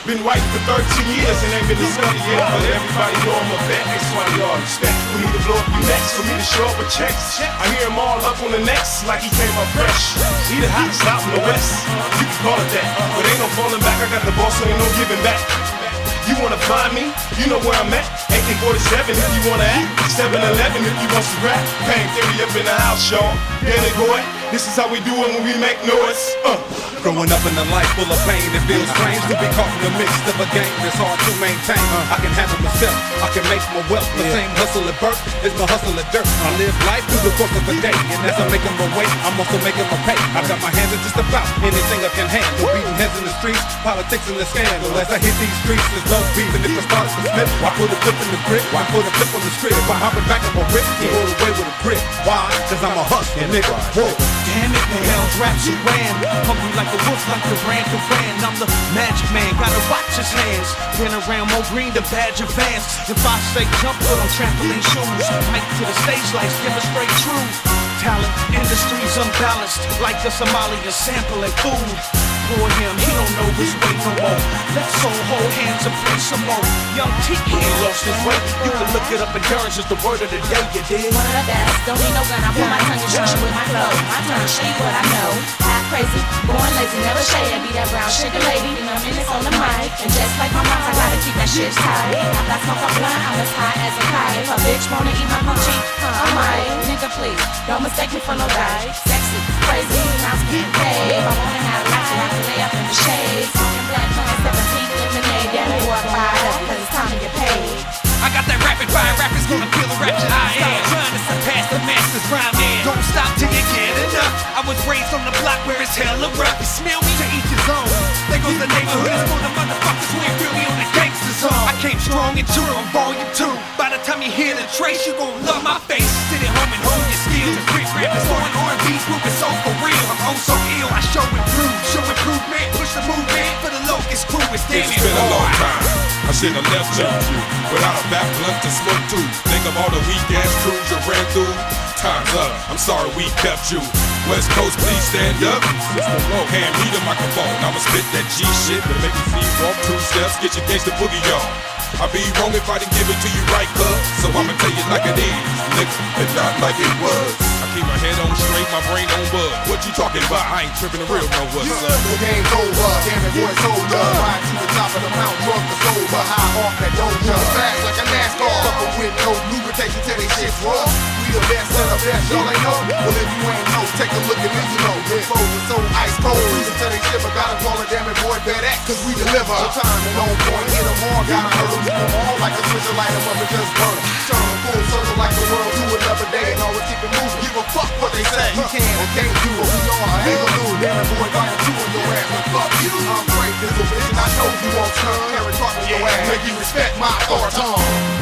Been writing for 13 years and ain't been discovered yet. But everybody know I'm a vet, that's why y'all expect for me to blow up your necks, for me to show up with checks. I hear him all up on the necks like he came up fresh. He the hottest out in the west, you can call it that. But ain't no falling back, I got the boss, so ain't no giving back. You wanna find me? You know where I'm at. AK-47 if you wanna act. 7-Eleven if you want some rap. Pain Theory up in the house, y'all. Yeah, they go it. This is how we do it when we make noise. Growing up in a life full of pain, it feels strange to be caught in the midst of a game that's hard to maintain. I can handle myself, I can make my wealth. The same hustle at birth is my hustle at dirt. I live life through the course of a day, and as I'm making my way, I'm also making my pay. I got my hands in just about anything I can handle. Beating heads in the streets, politics and the scandal. As I hit these streets, there's no beef, and if it starts to slip, I put a clip in the grip, I put a clip on the script. I hop it back in my whip, he roll away with a grip. Why? Cause I'm a hustler, nigga. Whoa. Damn it, the hell's raps you ran. Hungry like a wolf, like Duran Duran. I'm the magic man, gotta watch his hands. Been around more green, the badge of Vance. If I say jump, put on trampoline shoes. Mic to the stage lights, demonstrate truth. Talent, industry's unbalanced, like the Somalian sampling food. Poor him, he don't know his way no more. Let's all hold hands and play some more. Young T, he ain't lost his way. You can look it up in Durns, it's the word of the day, you dig? One of the best, don't need no gun, I pull my tongue and shoot you with my flow. My turn, show you what I know. Half crazy, born lazy, never shady. Be that brown sugar lady, and I'm in this on the mic. And just like my mom, I gotta keep that shit tight. After I smoke a blunt, I'm as high as a kite. If a bitch wanna eat my Gucci, I might. Nigga, please, don't mistake me for no guy. Sexy, crazy, I'm getting paid. If I wanna have life, I can lay up in the shade. Smoking black, 2017 lemonade. Damn, you are fired up, cause it's time to get paid. I got that rapid fire, rappers gonna kill the rapture. I am trying to surpass the masters rhyme man. Don't stop till you get enough. I was raised on the block where it's hella rough. You smell me? To each his own. There goes the neighborhood, it's for the motherfuckers who ain't really on the gangster zone. I came strong and true on volume 2. By the time you hear the trace, you gon' love my face. Sit at home and hone your skills. The street rappers on R&B group is so for real. I'm oh so ill, I show improvement. Push the movement for the locust crew. It's damn It's been a long time. I should have left you without a back blunt to smoke too. Think of all the weak ass crews you ran through. Time's up, I'm sorry we kept you. West Coast, please stand up. Hand me the microphone, I'ma spit that G shit to make you see walk 2 steps, get your gangsta boogie on. I'd be wrong if I didn't give it to you right, cuz. So I'ma tell you like it is, nigga, and not like it was. I keep my head on straight, my brain on bud. What you talking about? I ain't tripping, the real know what's up. The game's over, damn it, boy, it's over. Ride to the top of the mountain, drunk the sober. High off that doja, fast like a NASCAR. Fuckin' with no lubrication till they shit's rough. We the best of the best, y'all ain't know. Well, if you ain't know, take a look at me, you know. Your foes are so ice cold, freezing till they shiver. Gotta call it, damn it, boy, FedEx, cause we deliver. On time and on point, hit them all, gotta hurdle. Keep them all like a switcher, light them up and just burn them. Turn them full circle like the world do another day, and always keep it moving. Give a fuck what they say. You can or can't do what we all ain't gonna do. Damn it, boy, got you on your ass, but fuck you. I'm great, this a bitch, and I know you won't turn. Carry talk on your ass, make you respect my authority.